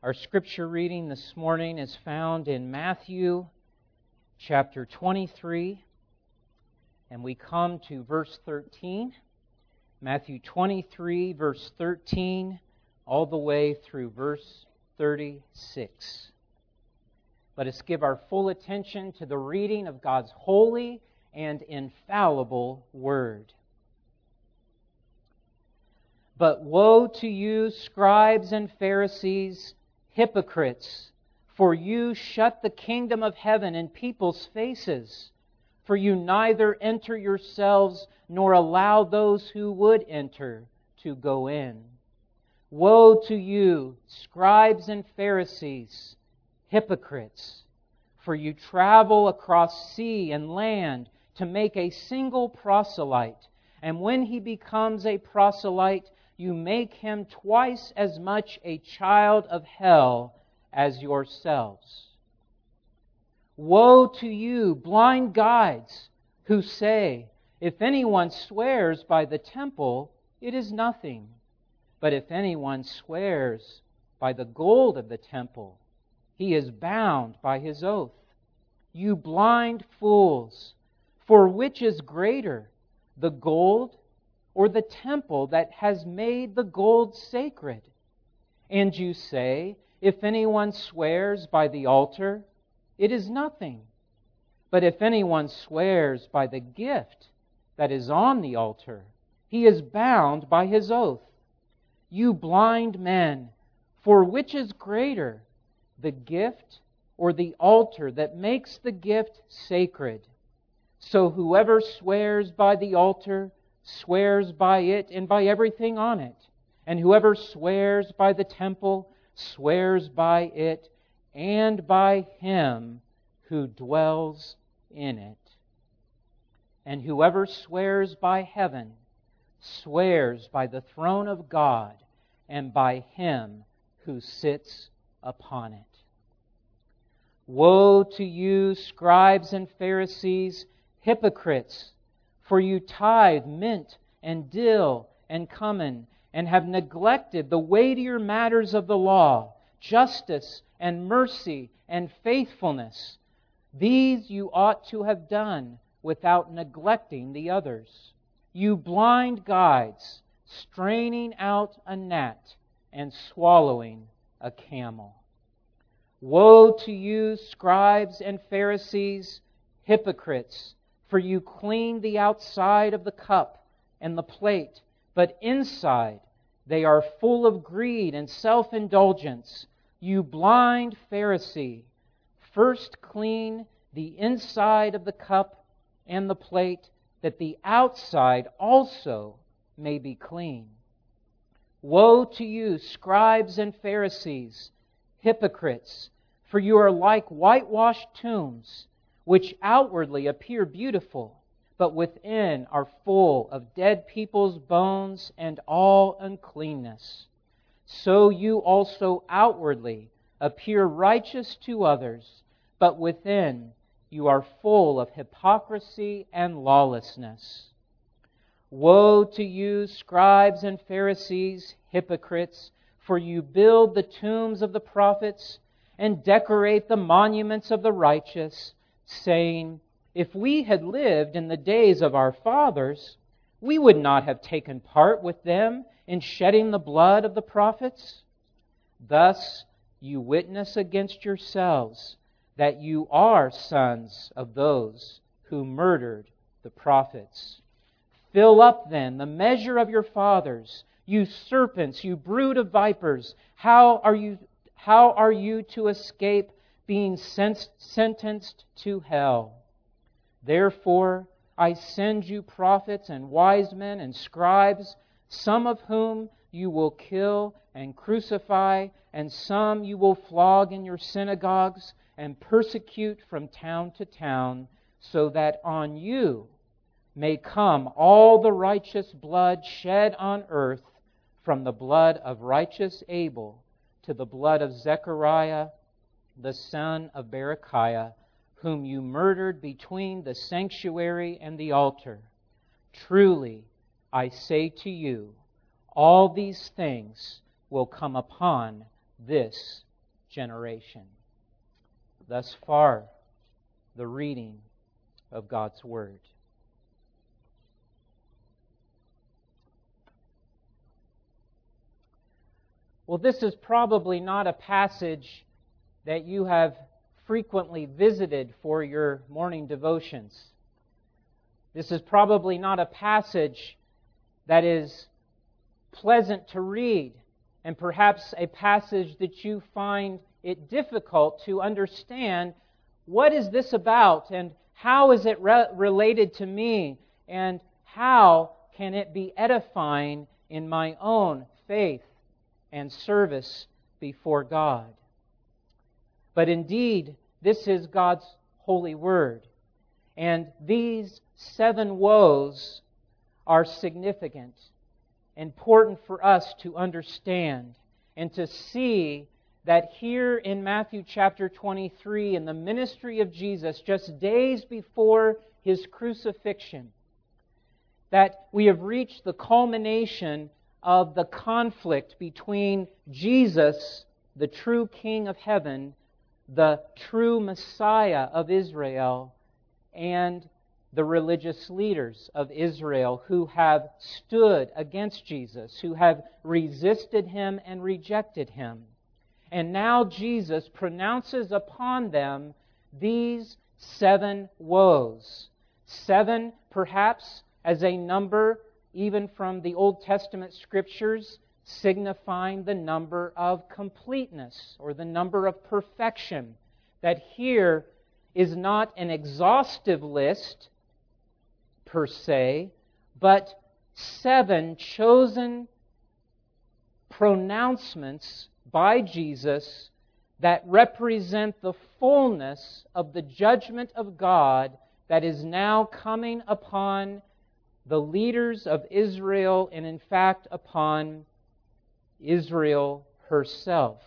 Our scripture reading this morning is found in Matthew chapter 23, and we come to verse 13. Matthew 23, verse 13, all the way through verse 36. Let us give our full attention to the reading of God's holy and infallible Word. But woe to you, scribes and Pharisees, hypocrites, for you shut the kingdom of heaven in people's faces, for you neither enter yourselves nor allow those who would enter to go in. Woe to you, scribes and Pharisees, hypocrites, for you travel across sea and land to make a single proselyte, and when he becomes a proselyte, you make him twice as much a child of hell as yourselves. Woe to you, blind guides, who say, if anyone swears by the temple, it is nothing. But if anyone swears by the gold of the temple, he is bound by his oath. You blind fools, for which is greater, the gold or the temple that has made the gold sacred? And you say, if anyone swears by the altar, it is nothing. But if anyone swears by the gift that is on the altar, he is bound by his oath. You blind men, for which is greater, the gift or the altar that makes the gift sacred? So whoever swears by the altar swears by it and by everything on it. And whoever swears by the temple swears by it and by him who dwells in it. And whoever swears by heaven swears by the throne of God and by him who sits upon it. Woe to you, scribes and Pharisees, hypocrites! For you tithe mint and dill and cumin, and have neglected the weightier matters of the law, justice and mercy and faithfulness. These you ought to have done without neglecting the others. You blind guides, straining out a gnat and swallowing a camel. Woe to you, scribes and Pharisees, hypocrites! For you clean the outside of the cup and the plate, but inside they are full of greed and self-indulgence. You blind Pharisee, first clean the inside of the cup and the plate, that the outside also may be clean. Woe to you, scribes and Pharisees, hypocrites, for you are like whitewashed tombs, which outwardly appear beautiful, but within are full of dead people's bones and all uncleanness. So you also outwardly appear righteous to others, but within you are full of hypocrisy and lawlessness. Woe to you, scribes and Pharisees, hypocrites, for you build the tombs of the prophets and decorate the monuments of the righteous, saying, if we had lived in the days of our fathers, we would not have taken part with them in shedding the blood of the prophets. Thus you witness against yourselves that you are sons of those who murdered the prophets. Fill up then the measure of your fathers, you serpents, you brood of vipers. How are you to escape being sentenced to hell? Therefore, I send you prophets and wise men and scribes, some of whom you will kill and crucify, and some you will flog in your synagogues and persecute from town to town, so that on you may come all the righteous blood shed on earth, from the blood of righteous Abel to the blood of Zechariah, the son of Berechiah, whom you murdered between the sanctuary and the altar. Truly, I say to you, all these things will come upon this generation. Thus far, the reading of God's Word. Well, this is probably not a passage that you have frequently visited for your morning devotions. This is probably not a passage that is pleasant to read, and perhaps a passage that you find it difficult to understand. What is this about, and how is it related to me, and how can it be edifying in my own faith and service before God? But indeed, this is God's holy word, and these 7 woes are significant, important for us to understand and to see that here in Matthew chapter 23, in the ministry of Jesus, just days before His crucifixion, that we have reached the culmination of the conflict between Jesus, the true King of heaven, the true Messiah of Israel, and the religious leaders of Israel who have stood against Jesus, who have resisted Him and rejected Him. And now Jesus pronounces upon them these 7 woes. 7, perhaps, as a number, even from the Old Testament Scriptures, signifying the number of completeness or the number of perfection. That here is not an exhaustive list per se, but 7 chosen pronouncements by Jesus that represent the fullness of the judgment of God that is now coming upon the leaders of Israel, and in fact upon Israel herself.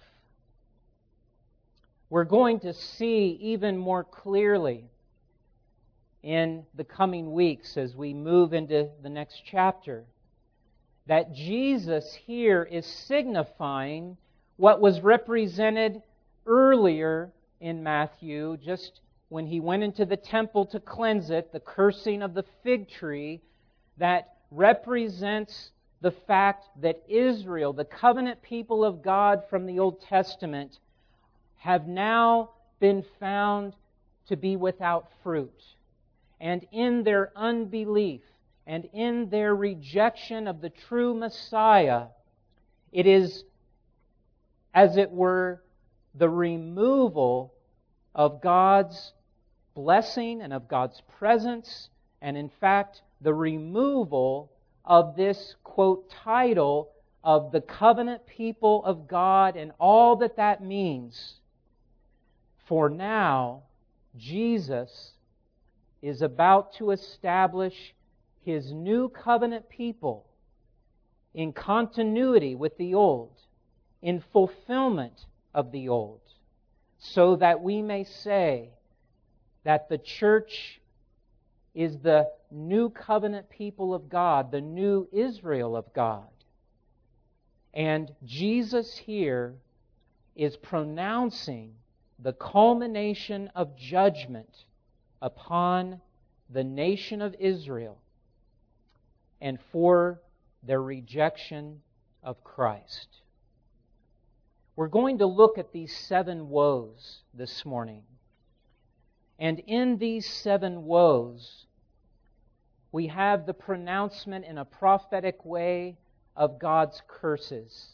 We're going to see even more clearly in the coming weeks as we move into the next chapter that Jesus here is signifying what was represented earlier in Matthew, just when He went into the temple to cleanse it, the cursing of the fig tree, that represents the fact that Israel, the covenant people of God from the Old Testament, have now been found to be without fruit. And in their unbelief and in their rejection of the true Messiah, it is, as it were, the removal of God's blessing and of God's presence, and in fact, the removal of this, quote, title of the covenant people of God and all that that means. For now, Jesus is about to establish His new covenant people in continuity with the old, in fulfillment of the old, so that we may say that the church is the new covenant people of God, the new Israel of God. And Jesus here is pronouncing the culmination of judgment upon the nation of Israel and for their rejection of Christ. We're going to look at these 7 woes this morning. And in these 7 woes, we have the pronouncement in a prophetic way of God's curses.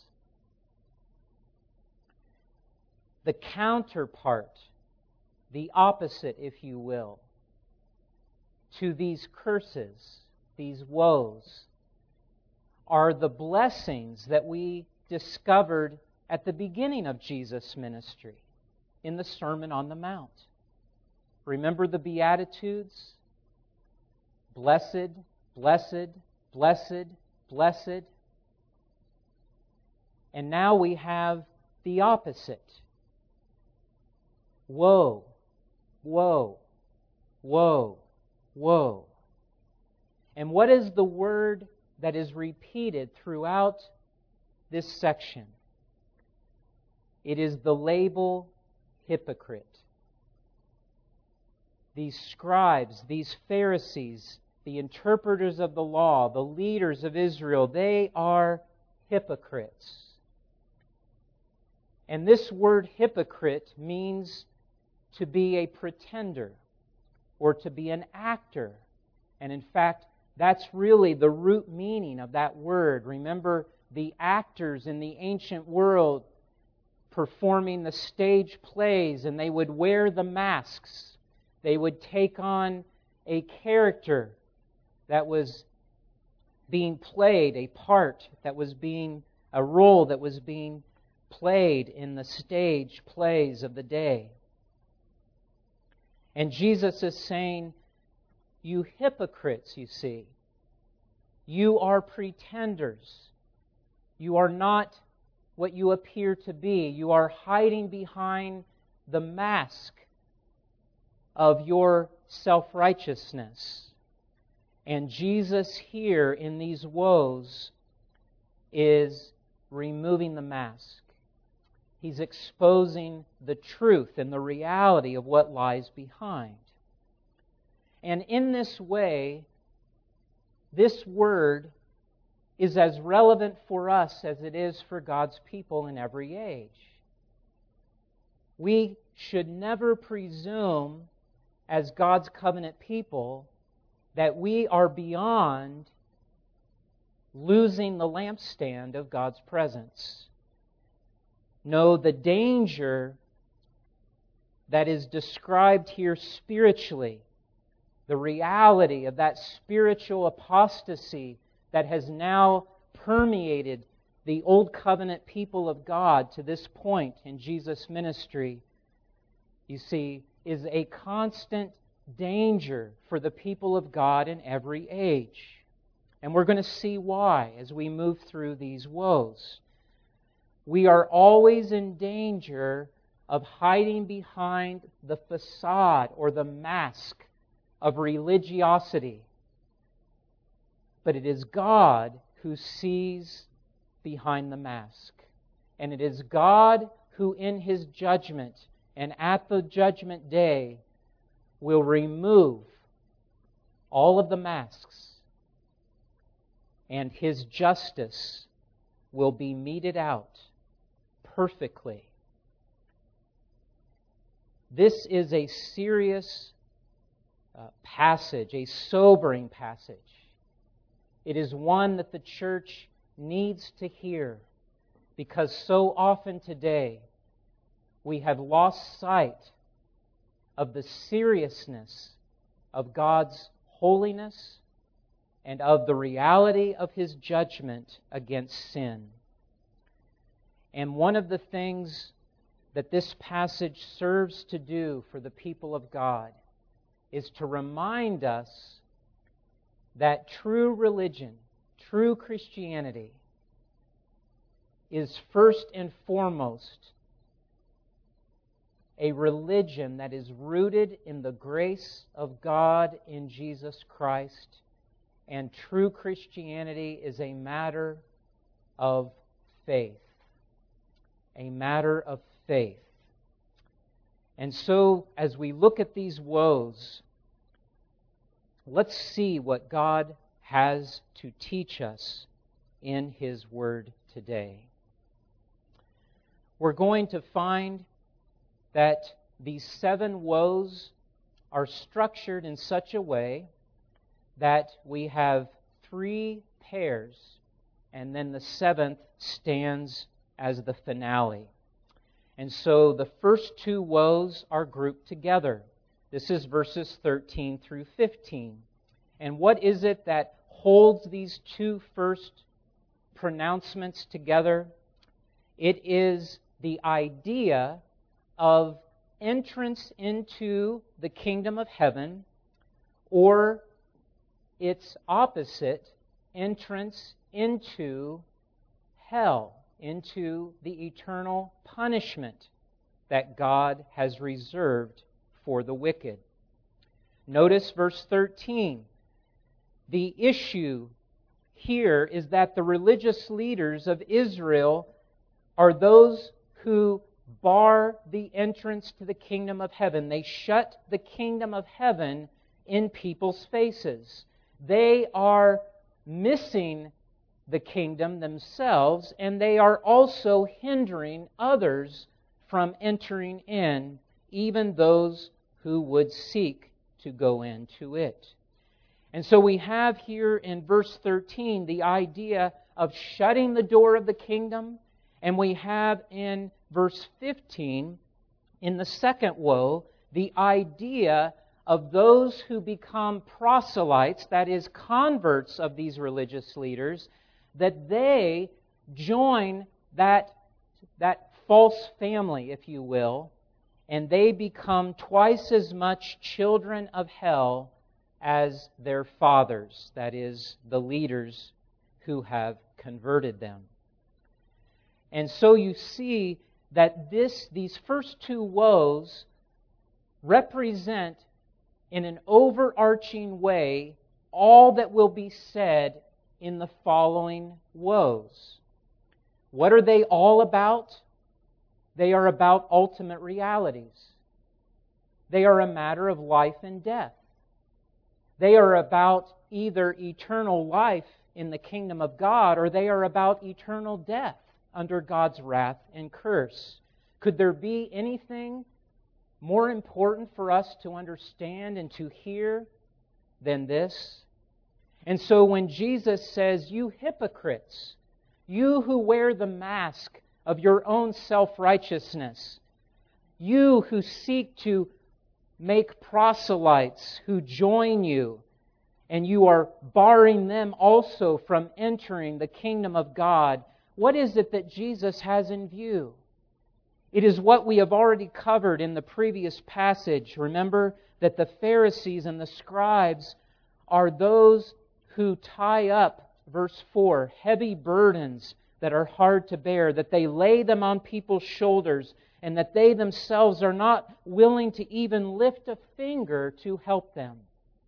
The counterpart, the opposite, if you will, to these curses, these woes, are the blessings that we discovered at the beginning of Jesus' ministry in the Sermon on the Mount. Remember the Beatitudes? Blessed, blessed, blessed, blessed. And now we have the opposite. Woe, woe, woe, woe. And what is the word that is repeated throughout this section? It is the label hypocrite. These scribes, these Pharisees, the interpreters of the law, the leaders of Israel, they are hypocrites. And this word hypocrite means to be a pretender or to be an actor. And in fact, that's really the root meaning of that word. Remember, the actors in the ancient world performing the stage plays, and they would wear the masks. They would take on a character that was being played, a part that was being, a role that was being played in the stage plays of the day. And Jesus is saying, you hypocrites, you see, you are pretenders. You are not what you appear to be. You are hiding behind the mask of your self-righteousness. And Jesus here in these woes is removing the mask. He's exposing the truth and the reality of what lies behind. And in this way, this word is as relevant for us as it is for God's people in every age. We should never presume, as God's covenant people, that we are beyond losing the lampstand of God's presence. No, the danger that is described here spiritually, the reality of that spiritual apostasy that has now permeated the Old Covenant people of God to this point in Jesus' ministry, you see, is a constant danger for the people of God in every age. And we're going to see why as we move through these woes. We are always in danger of hiding behind the facade or the mask of religiosity. But it is God who sees behind the mask. And it is God who in His judgment and at the judgment day will remove all of the masks, and His justice will be meted out perfectly. This is a serious passage, a sobering passage. It is one that the church needs to hear, because so often today we have lost sight of the seriousness of God's holiness and of the reality of His judgment against sin. And one of the things that this passage serves to do for the people of God is to remind us that true religion, true Christianity, is first and foremost a religion that is rooted in the grace of God in Jesus Christ. And true Christianity is a matter of faith. A matter of faith. And so, as we look at these woes, let's see what God has to teach us in His Word today. We're going to find that these 7 woes are structured in such a way that we have 3 pairs, and then the 7th stands as the finale. And so the first 2 woes are grouped together. This is verses 13 through 15. And what is it that holds these 2 first pronouncements together? It is the idea of entrance into the kingdom of heaven, or its opposite, entrance into hell, into the eternal punishment that God has reserved for the wicked. Notice verse 13. The issue here is that the religious leaders of Israel are those who bar the entrance to the kingdom of heaven. They shut the kingdom of heaven in people's faces. They are missing the kingdom themselves, and they are also hindering others from entering in, even those who would seek to go into it. And so we have here in verse 13 the idea of shutting the door of the kingdom, and we have in verse 15, in the second woe, the idea of those who become proselytes, that is, converts of these religious leaders, that they join that false family, if you will, and they become twice as much children of hell as their fathers, that is, the leaders who have converted them. And so you see that these first two woes represent in an overarching way all that will be said in the following woes. What are they all about? They are about ultimate realities. They are a matter of life and death. They are about either eternal life in the kingdom of God, or they are about eternal death under God's wrath and curse. Could there be anything more important for us to understand and to hear than this? And so when Jesus says, "You hypocrites, you who wear the mask of your own self-righteousness, you who seek to make proselytes who join you, and you are barring them also from entering the kingdom of God," what is it that Jesus has in view? It is what we have already covered in the previous passage. Remember that the Pharisees and the scribes are those who tie up, verse 4, heavy burdens that are hard to bear, that they lay them on people's shoulders, and that they themselves are not willing to even lift a finger to help them.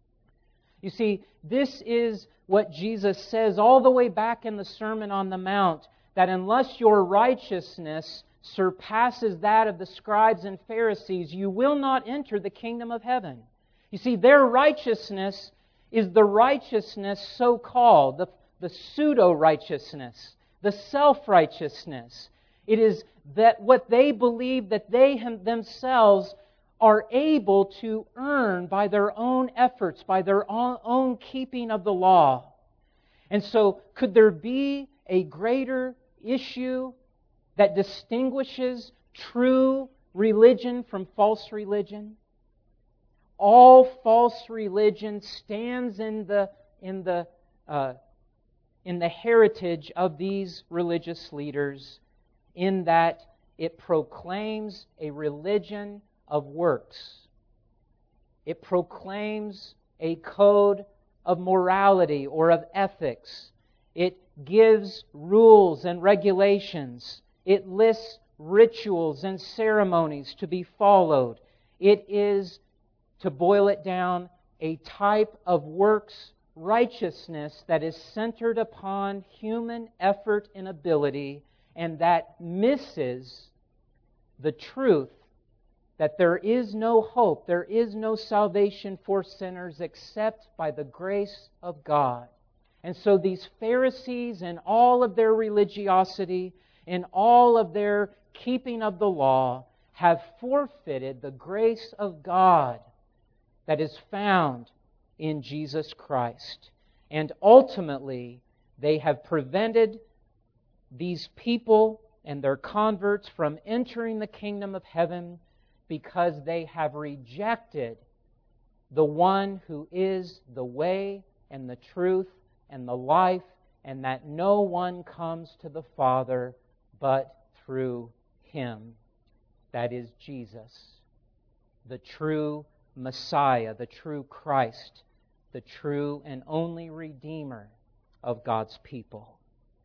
You see, this is what Jesus says all the way back in the Sermon on the Mount, that unless your righteousness surpasses that of the scribes and Pharisees, you will not enter the kingdom of heaven. You see, their righteousness is the righteousness so-called, the pseudo-righteousness, the self-righteousness. It is that what they believe that they themselves are able to earn by their own efforts, by their own keeping of the law. And so, could there be a greater issue that distinguishes true religion from false religion? All false religion stands in the heritage of these religious leaders, in that it proclaims a religion of works. It proclaims a code of morality or of ethics. It gives rules and regulations. It lists rituals and ceremonies to be followed. It is, to boil it down, a type of works righteousness that is centered upon human effort and ability, and that misses the truth that there is no hope, there is no salvation for sinners except by the grace of God. And so these Pharisees, in all of their religiosity, in all of their keeping of the law, have forfeited the grace of God that is found in Jesus Christ. And ultimately, they have prevented these people and their converts from entering the kingdom of heaven because they have rejected the one who is the way and the truth and the life, and that no one comes to the Father but through Him. That is Jesus, the true Messiah, the true Christ, the true and only Redeemer of God's people.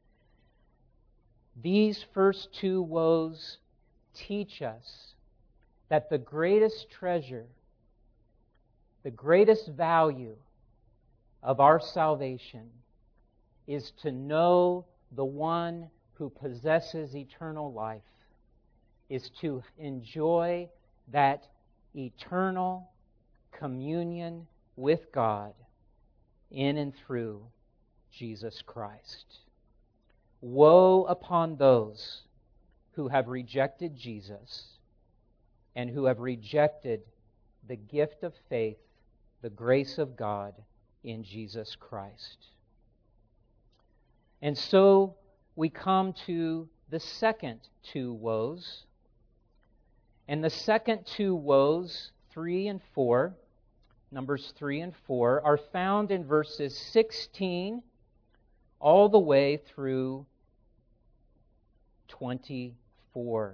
These first two woes teach us that the greatest treasure, the greatest value of our salvation is to know the one who possesses eternal life, is to enjoy that eternal communion with God in and through Jesus Christ. Woe upon those who have rejected Jesus and who have rejected the gift of faith, the grace of God in Jesus Christ. And so we come to the second two woes. And the second two woes, 3 and 4, Numbers 3 and 4, are found in verses 16 all the way through 24.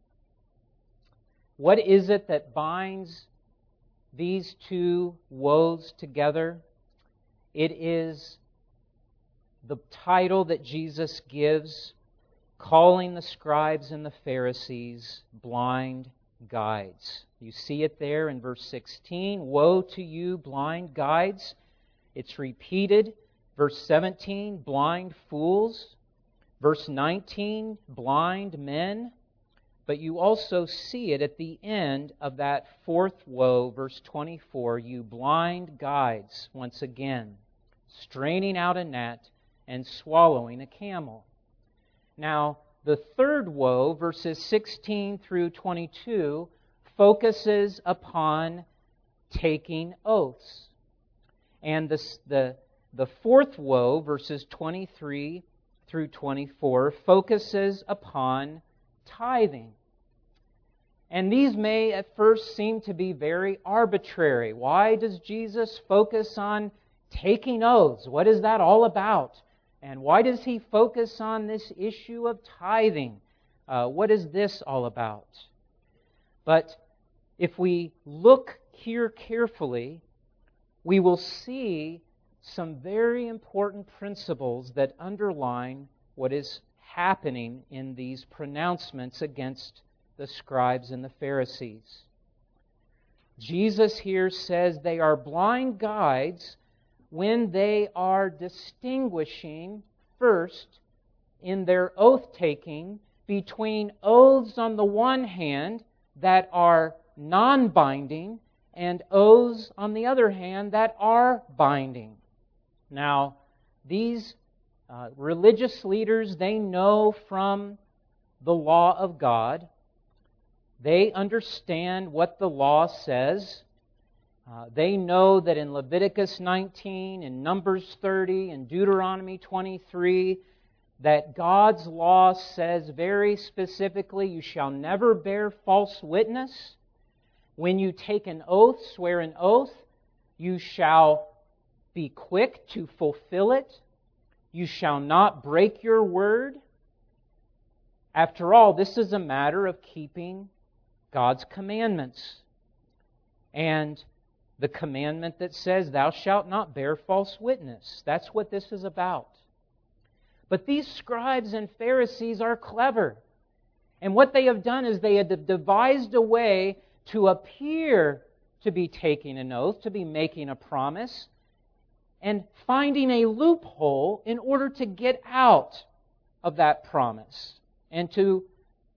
What is it that binds these two woes together? It is the title that Jesus gives, calling the scribes and the Pharisees blind guides. You see it there in verse 16. Woe to you, blind guides. It's repeated. Verse 17, blind fools. Verse 19, blind men. But you also see it at the end of that fourth woe, verse 24, you blind guides, once again, straining out a gnat and swallowing a camel. Now, the third woe, verses 16 through 22, focuses upon taking oaths. And the fourth woe, verses 23 through 24, focuses upon tithing. And these may at first seem to be very arbitrary. Why does Jesus focus on taking oaths? What is that all about? And why does he focus on this issue of tithing? What is this all about? But if we look here carefully, we will see some very important principles that underline what is happening in these pronouncements against the scribes and the Pharisees. Jesus here says they are blind guides when they are distinguishing first in their oath-taking between oaths on the one hand that are non-binding and oaths on the other hand that are binding. Now, these religious leaders, they know from the law of God. They understand what the law says. They know that in Leviticus 19, in Numbers 30, in Deuteronomy 23, that God's law says very specifically, you shall never bear false witness. When you take an oath, swear an oath, you shall be quick to fulfill it. You shall not break your word. After all, this is a matter of keeping God's commandments. And the commandment that says, thou shalt not bear false witness. That's what this is about. But these scribes and Pharisees are clever. And what they have done is they have devised a way to appear to be taking an oath, to be making a promise, and finding a loophole in order to get out of that promise and to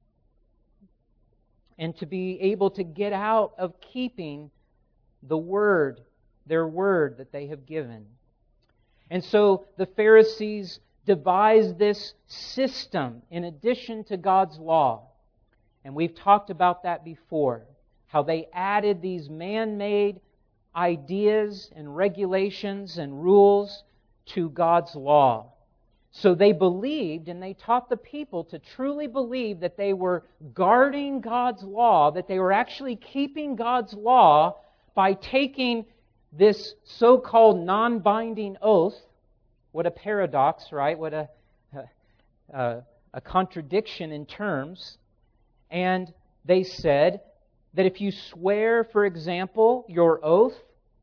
be able to get out of keeping the word, their word that they have given. And so the Pharisees devised this system in addition to God's law. And we've talked about that before, how they added these man-made ideas and regulations and rules to God's law. So they believed and they taught the people to truly believe that they were guarding God's law, that they were actually keeping God's law by taking this so-called non-binding oath. What a paradox, right? What a contradiction in terms. And they said that if you swear, for example, your oath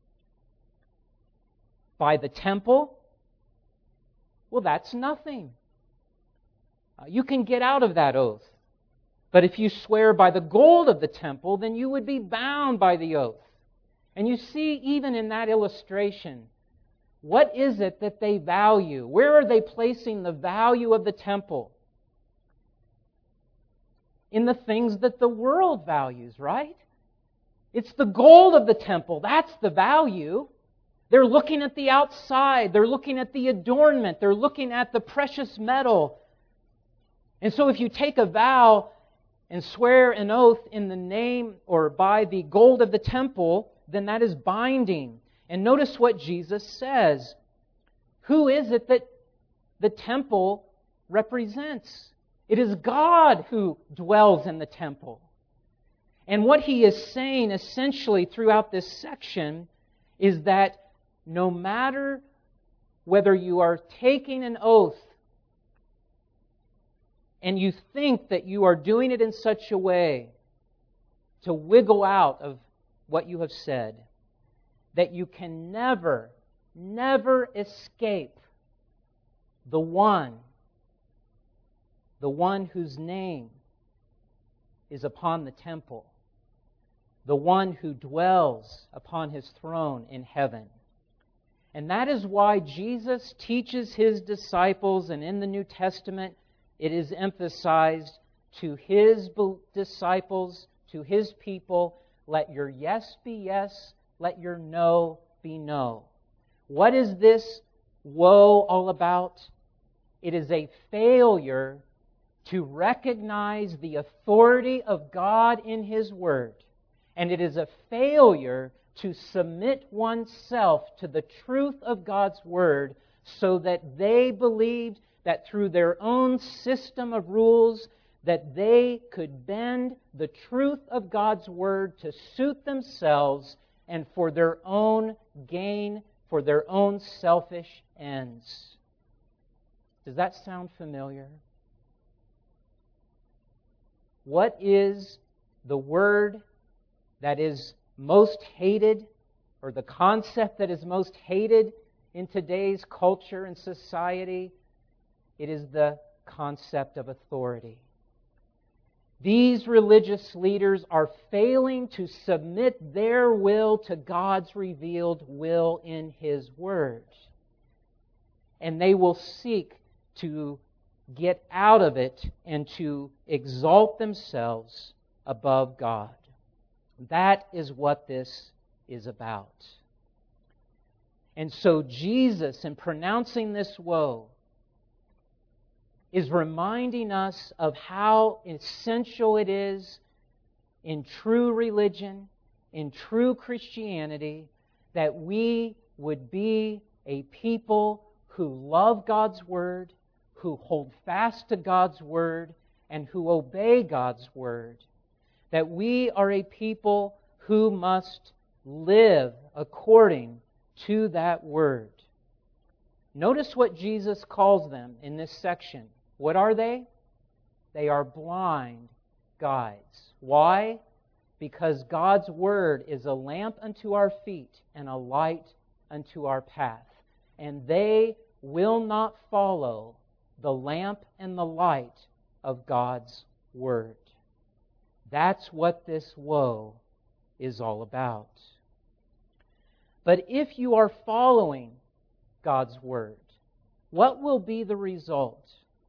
by the temple, well, that's nothing. You can get out of that oath. But if you swear by the gold of the temple, then you would be bound by the oath. And you see, even in that illustration, what is it that they value? Where are they placing the value of the temple? in the things that the world values, right? It's the gold of the temple. That's the value. They're looking at the outside. They're looking at the adornment. They're looking at the precious metal. And so if you take a vow and swear an oath in the name or by the gold of the temple, then that is binding. And notice what Jesus says. Who is it that the temple represents? It is God who dwells in the temple. And what he is saying essentially throughout this section is that no matter whether you are taking an oath and you think that you are doing it in such a way to wiggle out of what you have said, that you can never escape the one whose name is upon the temple, the one who dwells upon his throne in heaven. And that is why Jesus teaches his disciples, and in the New Testament it is emphasized to his disciples, to his people, let your yes be yes, let your no be no. What is this woe all about? It is a failure to recognize the authority of God in his word. And it is a failure to submit oneself to the truth of God's word so that they believed that through their own system of rules that they could bend the truth of God's word to suit themselves and for their own gain, for their own selfish ends. Does that sound familiar? What is the word that is most hated, or the concept that is most hated in today's culture and society? It is the concept of authority. These religious leaders are failing to submit their will to God's revealed will in his word. And they will seek to get out of it and to exalt themselves above God. That is what this is about. And so Jesus, in pronouncing this woe, is reminding us of how essential it is in true religion, in true Christianity, that we would be a people who love God's Word, who hold fast to God's Word, and who obey God's Word. That we are a people who must live according to that Word. Notice what Jesus calls them in this section. What are they? They are blind guides. Why? Because God's Word is a lamp unto our feet and a light unto our path. And they will not follow the lamp and the light of God's Word. That's what this woe is all about. But if you are following God's Word, what will be the result?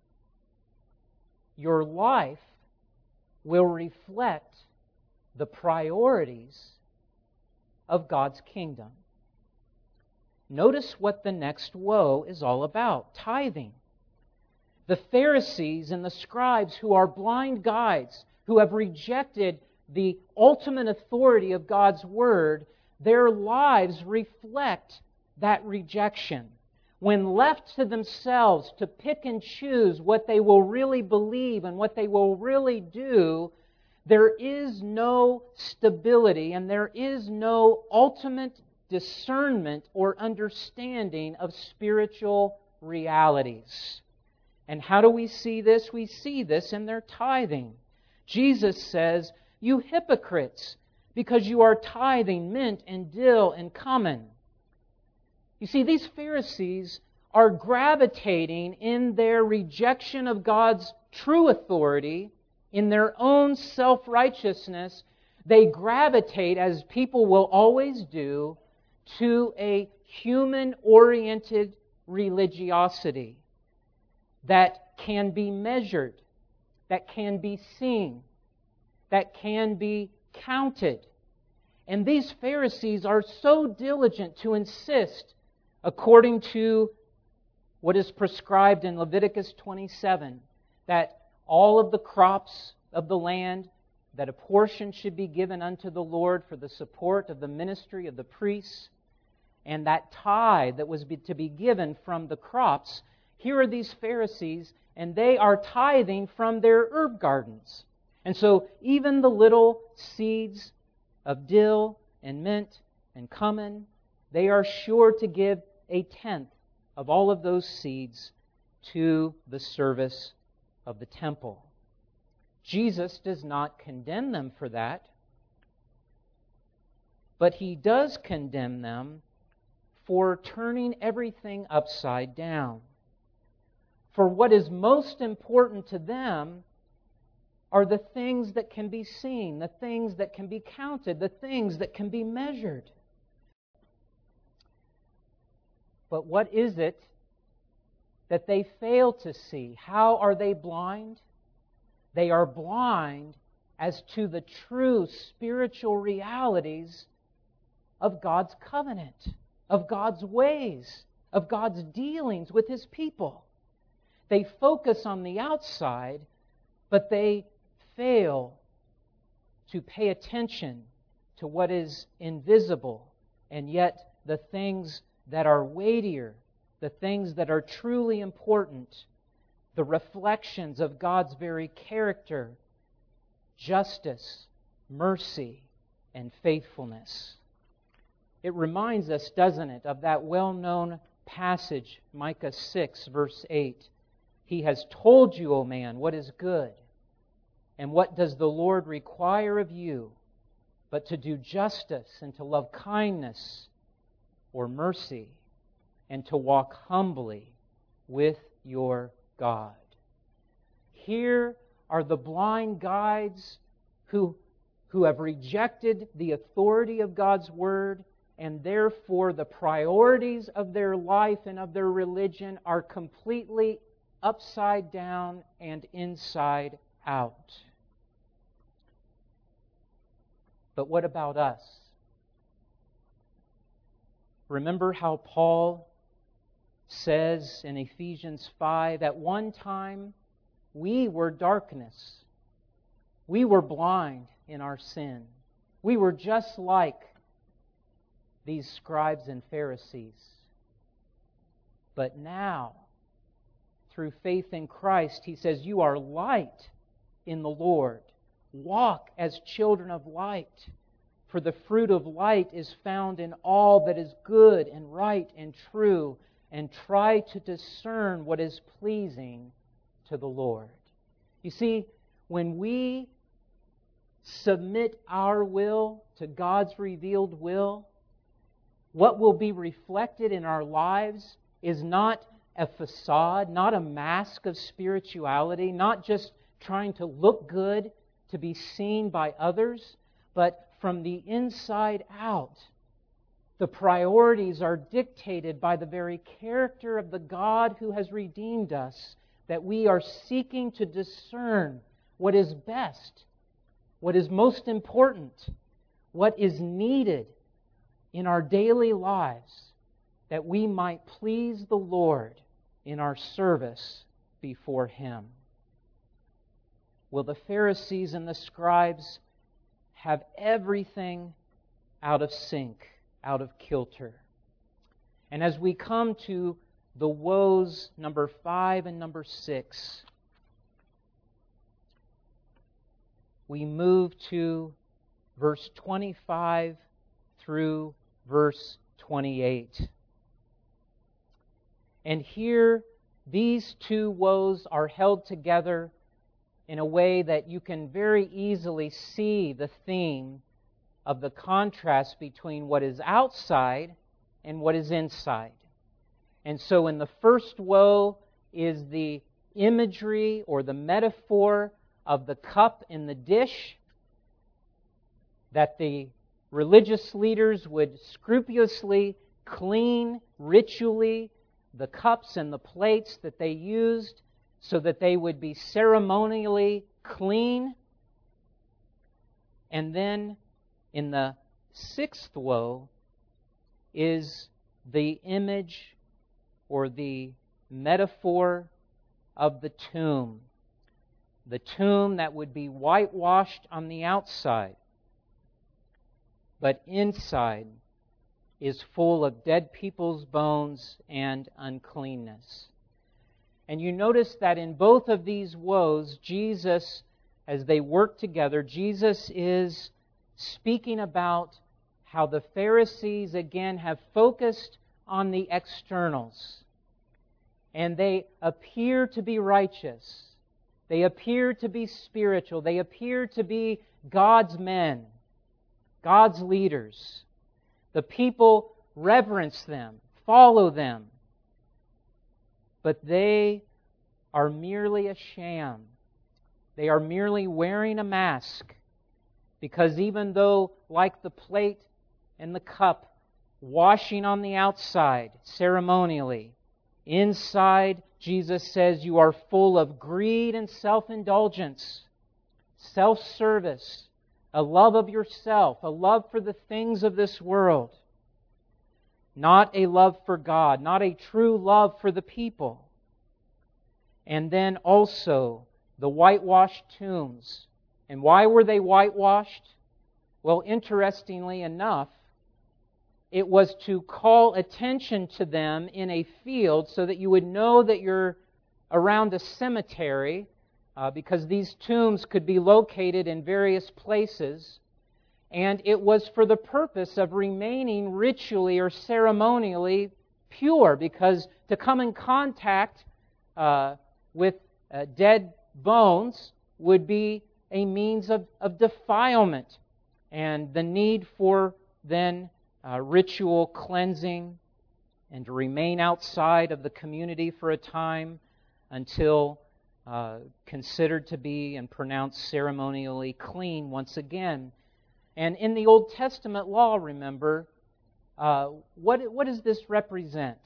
Your life will reflect the priorities of God's kingdom. Notice what the next woe is all about: tithing. The Pharisees and the scribes, who are blind guides, who have rejected the ultimate authority of God's Word, their lives reflect that rejection. When left to themselves to pick and choose what they will really believe and what they will really do, there is no stability and there is no ultimate discernment or understanding of spiritual realities. And how do we see this? We see this in their tithing. Jesus says, "You hypocrites, because you are tithing mint and dill and cumin." You see, these Pharisees are gravitating in their rejection of God's true authority, in their own self-righteousness. They gravitate, as people will always do, to a human-oriented religiosity that can be measured, that can be seen, that can be counted. And these Pharisees are so diligent to insist, according to what is prescribed in Leviticus 27, that all of the crops of the land, that a portion should be given unto the Lord for the support of the ministry of the priests, and that tithe that was to be given from the crops. Here are these Pharisees, and they are tithing from their herb gardens. And so even the little seeds of dill and mint and cumin, they are sure to give a tenth of all of those seeds to the service of the temple. Jesus does not condemn them for that, but He does condemn them for turning everything upside down. For what is most important to them are the things that can be seen, the things that can be counted, the things that can be measured. But what is it that they fail to see? How are they blind? They are blind as to the true spiritual realities of God's covenant, of God's ways, of God's dealings with His people. They focus on the outside, but they fail to pay attention to what is invisible, and yet the things that are weightier, the things that are truly important, the reflections of God's very character, justice, mercy, and faithfulness. It reminds us, doesn't it, of that well-known passage, Micah 6, verse 8. He has told you, O man, what is good. And what does the Lord require of you but to do justice and to love kindness or mercy and to walk humbly with your God? Here are the blind guides who have rejected the authority of God's Word, and therefore the priorities of their life and of their religion are completely upside down and inside out. But what about us? Remember how Paul says in Ephesians 5, at one time we were darkness. We were blind in our sin. We were just like these scribes and Pharisees. But now, through faith in Christ, he says, you are light in the Lord. Walk as children of light, for the fruit of light is found in all that is good and right and true, and try to discern what is pleasing to the Lord. You see, when we submit our will to God's revealed will, what will be reflected in our lives is not a facade, not a mask of spirituality, not just trying to look good to be seen by others, but from the inside out. The priorities are dictated by the very character of the God who has redeemed us, that we are seeking to discern what is best, what is most important, what is needed in our daily lives, that we might please the Lord in our service before Him. Will the Pharisees and the scribes have everything out of sync, out of kilter? And as we come to the woes, number 5 and number 6, we move to verse 25 through verse 28. And here, these two woes are held together in a way that you can very easily see the theme of the contrast between what is outside and what is inside. And so in the first woe is the imagery or the metaphor of the cup and the dish, that the religious leaders would scrupulously clean ritually the cups and the plates that they used so that they would be ceremonially clean. And then in the sixth woe is the image or the metaphor of the tomb. The tomb that would be whitewashed on the outside, but inside is full of dead people's bones and uncleanness. And you notice that in both of these woes, Jesus, as they work together, Jesus is speaking about how the Pharisees, again, have focused on the externals. And they appear to be righteous. They appear to be spiritual. They appear to be God's men, God's leaders. The people reverence them, follow them. But they are merely a sham. They are merely wearing a mask. Because even though, like the plate and the cup, washing on the outside ceremonially, inside, Jesus says, you are full of greed and self-indulgence, self-service, a love of yourself, a love for the things of this world, not a love for God, not a true love for the people. And then also the whitewashed tombs. And why were they whitewashed? Well, interestingly enough, it was to call attention to them in a field so that you would know that you're around a cemetery, because these tombs could be located in various places. And it was for the purpose of remaining ritually or ceremonially pure, because to come in contact with dead bones would be a means of defilement, and the need for then ritual cleansing and to remain outside of the community for a time until considered to be and pronounced ceremonially clean once again. And in the Old Testament law, remember, what does this represent?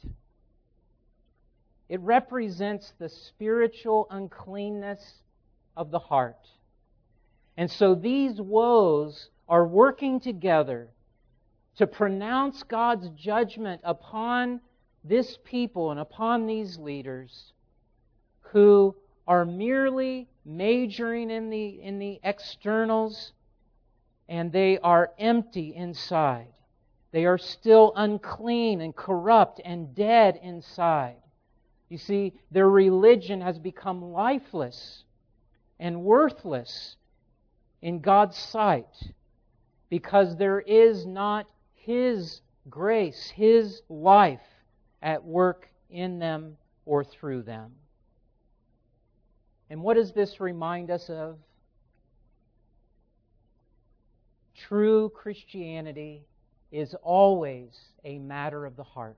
It represents the spiritual uncleanness of the heart. And so these woes are working together to pronounce God's judgment upon this people and upon these leaders who are merely majoring in the externals, and they are empty inside. They are still unclean and corrupt and dead inside. You see, their religion has become lifeless and worthless in God's sight because there is not His grace, His life at work in them or through them. And what does this remind us of? True Christianity is always a matter of the heart.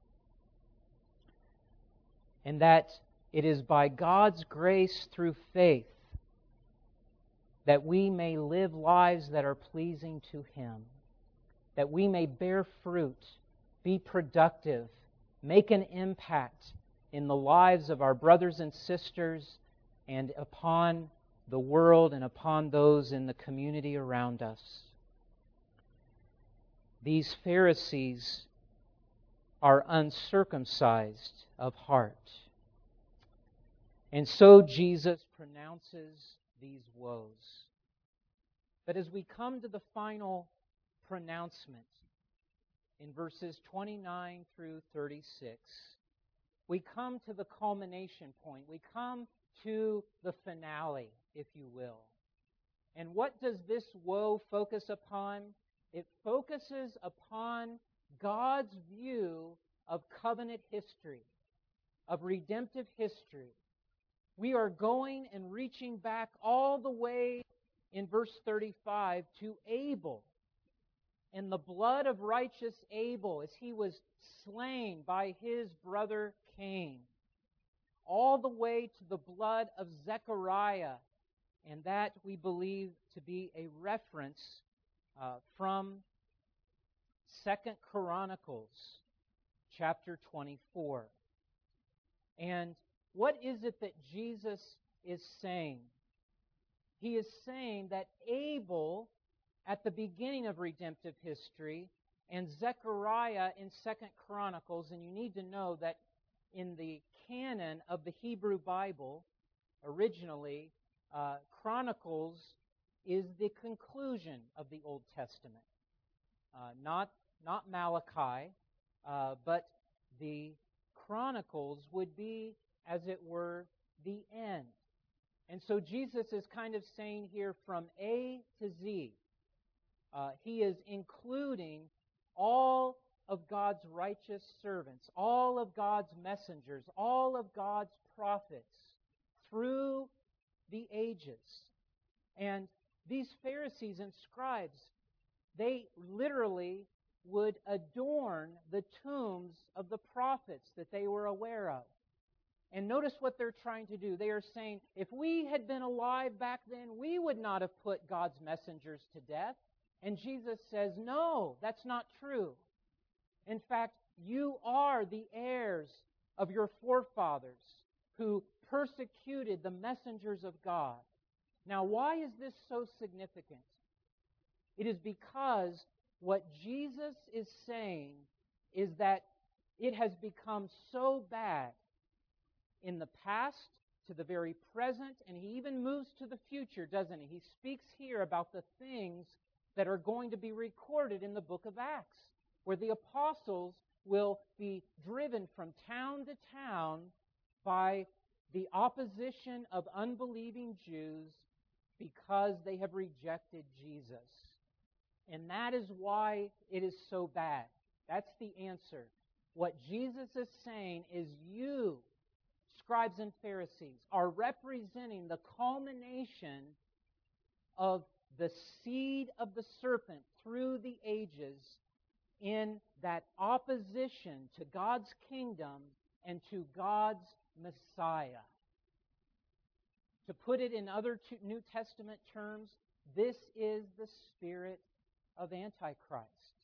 And that it is by God's grace through faith that we may live lives that are pleasing to Him, that we may bear fruit, be productive, make an impact in the lives of our brothers and sisters and upon the world and upon those in the community around us. These Pharisees are uncircumcised of heart. And so Jesus pronounces these woes. But as we come to the final pronouncement in verses 29 through 36, we come to the culmination point. We come to the finale, if you will. And what does this woe focus upon? It focuses upon God's view of covenant history, of redemptive history. We are going and reaching back all the way in verse 35 to Abel and the blood of righteous Abel as he was slain by his brother Cain, all the way to the blood of Zechariah, and that we believe to be a reference from 2 Chronicles chapter 24. And what is it that Jesus is saying? He is saying that Abel at the beginning of redemptive history, and Zechariah in 2nd Chronicles. And you need to know that in the canon of the Hebrew Bible, originally, Chronicles is the conclusion of the Old Testament. Not Malachi, but the Chronicles would be, as it were, the end. And so Jesus is kind of saying here from A to Z. He is including all of God's righteous servants, all of God's messengers, all of God's prophets through the ages. And these Pharisees and scribes, they literally would adorn the tombs of the prophets that they were aware of. And notice what they're trying to do. They are saying, if we had been alive back then, we would not have put God's messengers to death. And Jesus says, no, that's not true. In fact, you are the heirs of your forefathers who persecuted the messengers of God. Now, why is this so significant? It is because what Jesus is saying is that it has become so bad in the past to the very present, and he even moves to the future, doesn't he? He speaks here about the things that are going to be recorded in the book of Acts, where the apostles will be driven from town to town by the opposition of unbelieving Jews because they have rejected Jesus. And that is why it is so bad. That's the answer. What Jesus is saying is you, scribes and Pharisees, are representing the culmination of the seed of the serpent through the ages in that opposition to God's kingdom and to God's Messiah. To put it in other New Testament terms, this is the spirit of Antichrist.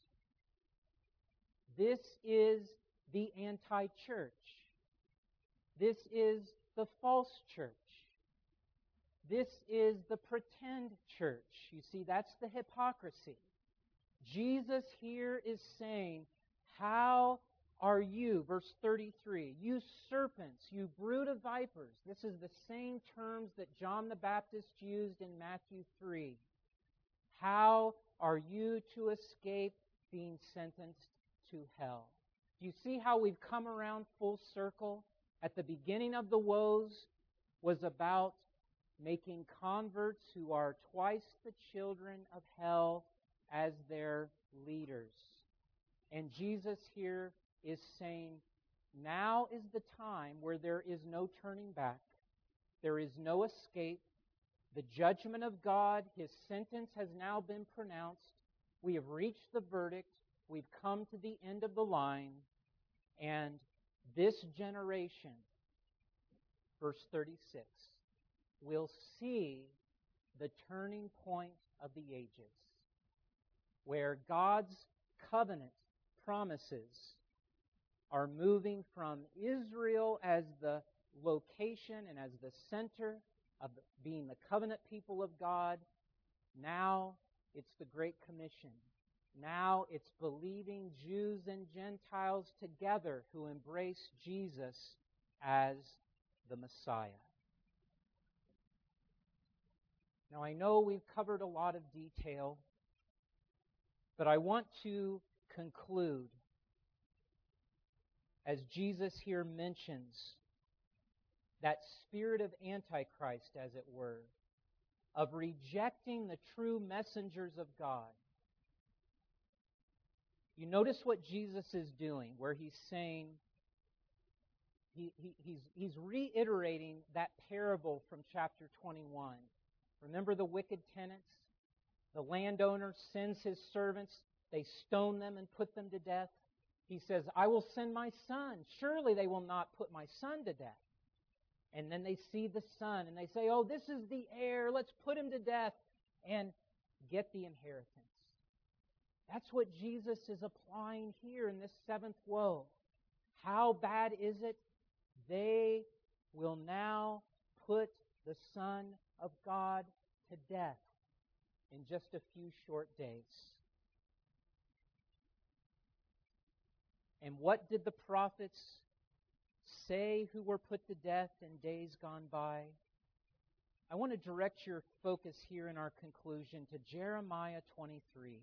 This is the anti-church. This is the false church. This is the pretend church. You see, that's the hypocrisy. Jesus here is saying, how are you, verse 33, you serpents, you brood of vipers. This is the same terms that John the Baptist used in Matthew 3. How are you to escape being sentenced to hell? Do you see how we've come around full circle? At the beginning of the woes was about making converts who are twice the children of hell as their leaders. And Jesus here is saying, now is the time where there is no turning back. There is no escape. The judgment of God, His sentence has now been pronounced. We have reached the verdict. We've come to the end of the line. And this generation, verse 36, will see the turning point of the ages, where God's covenant promises are moving from Israel as the location and as the center of being the covenant people of God. Now it's the Great Commission. Now it's believing Jews and Gentiles together who embrace Jesus as the Messiah. Now I know we've covered a lot of detail, but I want to conclude as Jesus here mentions that spirit of Antichrist, as it were, of rejecting the true messengers of God. You notice what Jesus is doing, where He's saying, He's reiterating that parable from chapter 21. Remember the wicked tenants? The landowner sends his servants, they stone them and put them to death. He says, I will send my son. Surely they will not put my son to death. And then they see the son and they say, oh, this is the heir. Let's put him to death and get the inheritance. That's what Jesus is applying here in this seventh woe. How bad is it? They will now put the Son of God to death. in just a few short days. And what did the prophets say who were put to death in days gone by? I want to direct your focus here in our conclusion to Jeremiah 23.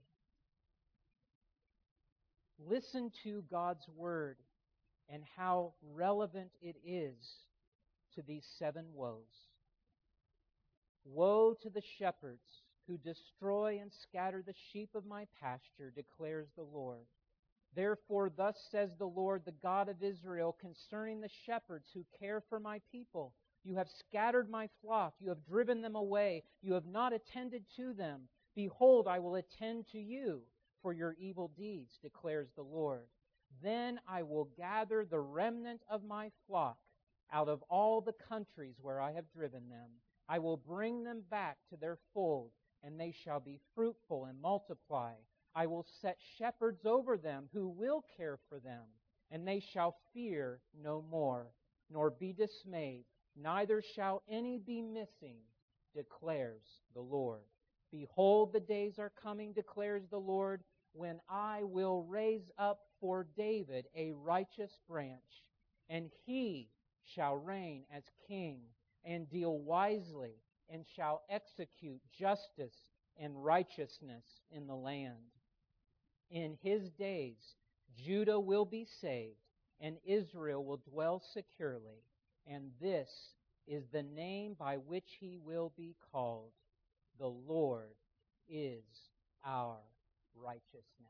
Listen to God's word and how relevant it is to these 7 woes. Woe to the shepherds who destroy and scatter the sheep of my pasture, declares the Lord. Therefore, thus says the Lord, the God of Israel, concerning the shepherds who care for my people. You have scattered my flock. You have driven them away. You have not attended to them. Behold, I will attend to you for your evil deeds, declares the Lord. Then I will gather the remnant of my flock out of all the countries where I have driven them. I will bring them back to their fold, and they shall be fruitful and multiply. I will set shepherds over them who will care for them, and they shall fear no more, nor be dismayed, neither shall any be missing, declares the Lord. Behold, the days are coming, declares the Lord, when I will raise up for David a righteous branch, and he shall reign as king, and deal wisely, and shall execute justice and righteousness in the land. In his days, Judah will be saved, and Israel will dwell securely, and this is the name by which he will be called. The Lord is our righteousness.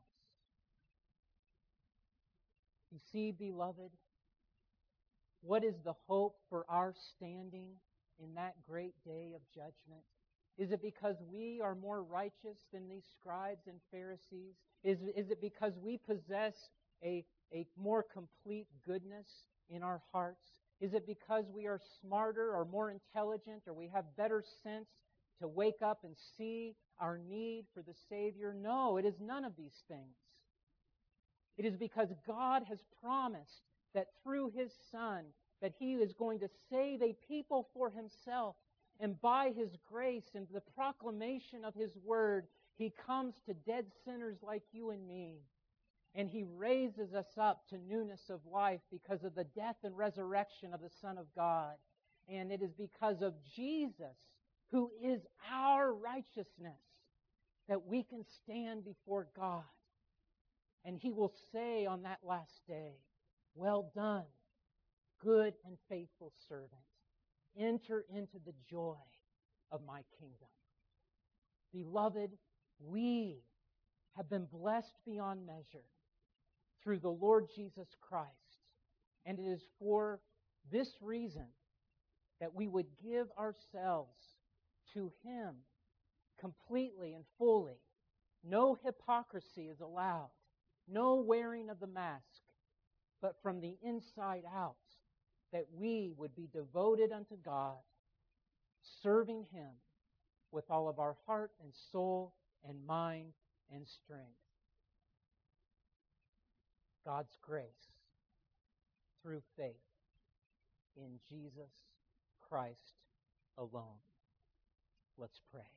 You see, beloved, what is the hope for our standing in that great day of judgment? Is it because we are more righteous than these scribes and Pharisees? Is it because we possess a more complete goodness in our hearts? Is it because we are smarter or more intelligent or we have better sense to wake up and see our need for the Savior? No, it is none of these things. It is because God has promised that through His Son, that He is going to save a people for Himself. And by His grace and the proclamation of His Word, He comes to dead sinners like you and me. And He raises us up to newness of life because of the death and resurrection of the Son of God. And it is because of Jesus, who is our righteousness, that we can stand before God. And He will say on that last day, "Well done, good and faithful servant. Enter into the joy of my kingdom." Beloved, we have been blessed beyond measure through the Lord Jesus Christ. And it is for this reason that we would give ourselves to Him completely and fully. No hypocrisy is allowed. No wearing of the mask, but from the inside out, that we would be devoted unto God, serving Him with all of our heart and soul and mind and strength. God's grace through faith in Jesus Christ alone. Let's pray.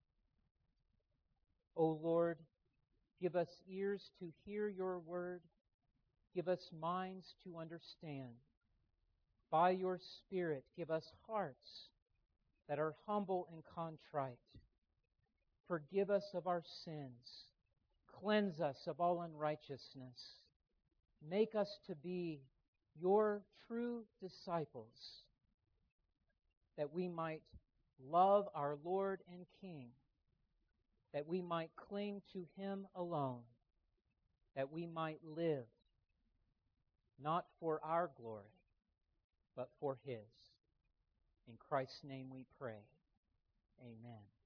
O Lord, give us ears to hear your word. Give us minds to understand. By your Spirit, give us hearts that are humble and contrite. Forgive us of our sins. Cleanse us of all unrighteousness. Make us to be your true disciples, that we might love our Lord and King, that we might cling to Him alone, that we might live not for our glory, but for His. In Christ's name we pray. Amen.